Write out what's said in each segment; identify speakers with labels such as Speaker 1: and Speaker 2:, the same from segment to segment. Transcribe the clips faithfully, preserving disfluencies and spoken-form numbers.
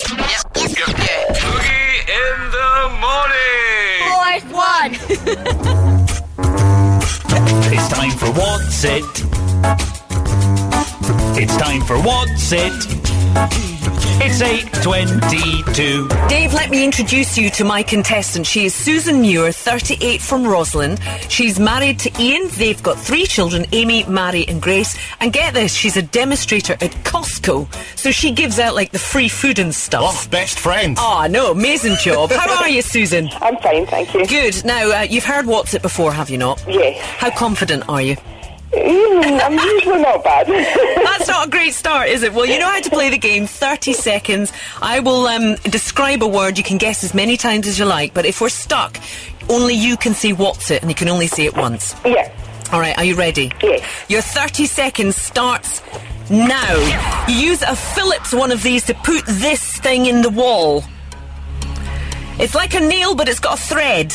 Speaker 1: Yep. Yep. Yep. Boogie in the morning.
Speaker 2: Fourth one.
Speaker 3: It's time for What's It? It's time for What's It? It's eight twenty-two.
Speaker 4: Dave, let me introduce you to my contestant. She is Susan Muir, thirty-eight, from Rosalind. She's married to Ian. They've got three children, Amy, Mary and Grace. And get this, she's a demonstrator at Costco. So she gives out, like, the free food and stuff.
Speaker 5: Oh, best friend.
Speaker 4: Oh, no, amazing job. How are you, Susan?
Speaker 6: I'm fine, thank you.
Speaker 4: Good. Now, uh, you've heard What's It before, have you not?
Speaker 6: Yes.
Speaker 4: How confident are you?
Speaker 6: Mm, I'm usually not bad.
Speaker 4: That's not a great start, is it? Well, you know how to play the game. thirty seconds. I will um, describe a word. You can guess as many times as you like, but if we're stuck, only you can say What's It, and you can only say it once.
Speaker 6: Yeah.
Speaker 4: All right, are you ready?
Speaker 6: Yes.
Speaker 4: Your thirty seconds starts now. You use a Phillips one of these to put this thing in the wall. It's like a nail, but it's got a thread.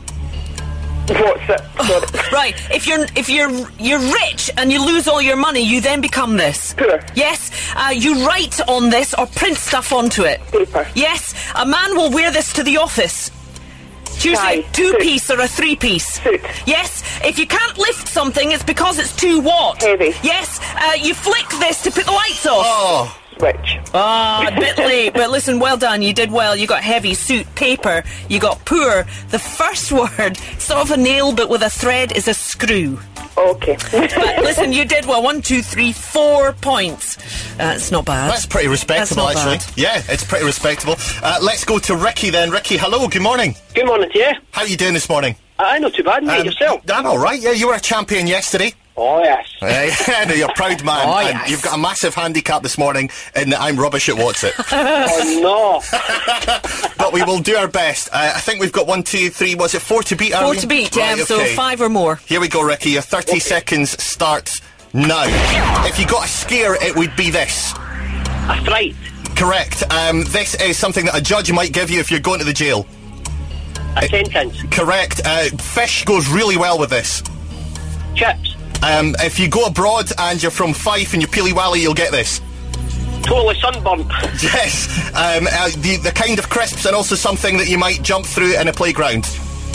Speaker 6: What's it?
Speaker 4: Oh, right. If you're if you're you're rich and you lose all your money, you then become this.
Speaker 6: Poor.
Speaker 4: Yes. Uh, you write on this or print stuff onto it.
Speaker 6: Paper.
Speaker 4: Yes. A man will wear this to the office. Choose
Speaker 6: Tie.
Speaker 4: a two-piece or a three-piece.
Speaker 6: Suit.
Speaker 4: Yes. If you can't lift something, it's because it's too what?
Speaker 6: Heavy.
Speaker 4: Yes. Uh, you flick this to put the lights off.
Speaker 5: Oh.
Speaker 6: Switch.
Speaker 4: Ah, a bit late, but listen, well done. You did well. You got heavy, suit, paper. You got poor. The first word, sort of a nail, but with a thread, is a screw.
Speaker 6: Okay.
Speaker 4: But listen, you did well. One, two, three, four points. Uh, it's not bad.
Speaker 5: That's pretty respectable,
Speaker 4: That's not
Speaker 5: actually. Yeah, it's pretty respectable. Uh, let's go to Ricky then. Ricky, hello, good morning.
Speaker 7: Good morning to you.
Speaker 5: How are you doing this morning?
Speaker 7: Aye, not too bad, mate.
Speaker 5: Um,
Speaker 7: Yourself?
Speaker 5: I'm all right, yeah. You were a champion yesterday.
Speaker 7: Oh, yes.
Speaker 5: Uh, no, you're a proud man.
Speaker 4: Oh,
Speaker 5: and
Speaker 4: yes.
Speaker 5: You've got a massive handicap this morning in that I'm rubbish at What's It.
Speaker 7: Oh, no.
Speaker 5: But we will do our best. Uh, I think we've got one, two, three, was it four to beat?
Speaker 4: Four
Speaker 5: we?
Speaker 4: to beat, yeah,
Speaker 5: Right,
Speaker 4: so
Speaker 5: okay.
Speaker 4: five or more.
Speaker 5: Here we go, Ricky. Your thirty
Speaker 7: Okay.
Speaker 5: seconds starts now. If you got a scare, it would be this.
Speaker 7: A fright.
Speaker 5: Correct. Um, this is something that a judge might give you if you're going to the jail.
Speaker 7: A sentence.
Speaker 5: Correct. Uh, fish goes really well with this.
Speaker 7: Chips.
Speaker 5: Um, if you go abroad and you're from Fife and you're Peely Wally, you'll get this.
Speaker 7: Totally sunburnt.
Speaker 5: Yes. Um, uh, the, the kind of crisps, and also something that you might jump through in a playground.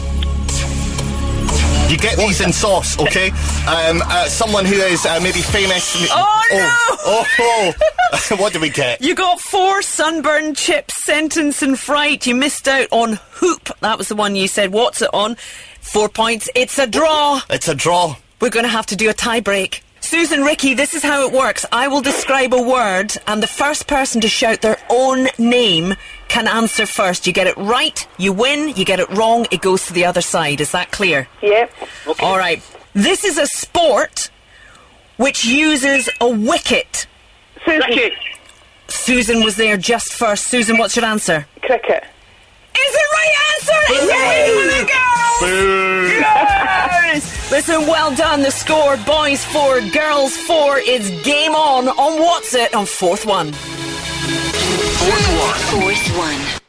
Speaker 5: You get these in sauce, okay? Um, uh, someone who is uh, maybe famous.
Speaker 4: Oh, no!
Speaker 5: Oh, oh, oh. What did we get?
Speaker 4: You got four, sunburn, chips, sentence and fright. You missed out on hoop. That was the one you said. What's it on? Four points. It's a draw.
Speaker 5: It's a draw.
Speaker 4: We're going to have to do a tie break. Susan, Ricky, this is how it works. I will describe a word, and the first person to shout their own name can answer first. You get it right, you win. You get it wrong, it goes to the other side. Is that clear?
Speaker 6: Yeah.
Speaker 7: Okay.
Speaker 4: All right. This is a sport which uses a wicket.
Speaker 6: Susan.
Speaker 7: Cricket.
Speaker 4: Susan was there just first. Susan, what's your answer?
Speaker 6: Cricket.
Speaker 4: Is the right answer! It's the game of the girls! Yes! Listen, well done. The score, boys four, girls four. It's game on on What's It on Fourth One.
Speaker 1: Fourth one.
Speaker 2: Fourth one.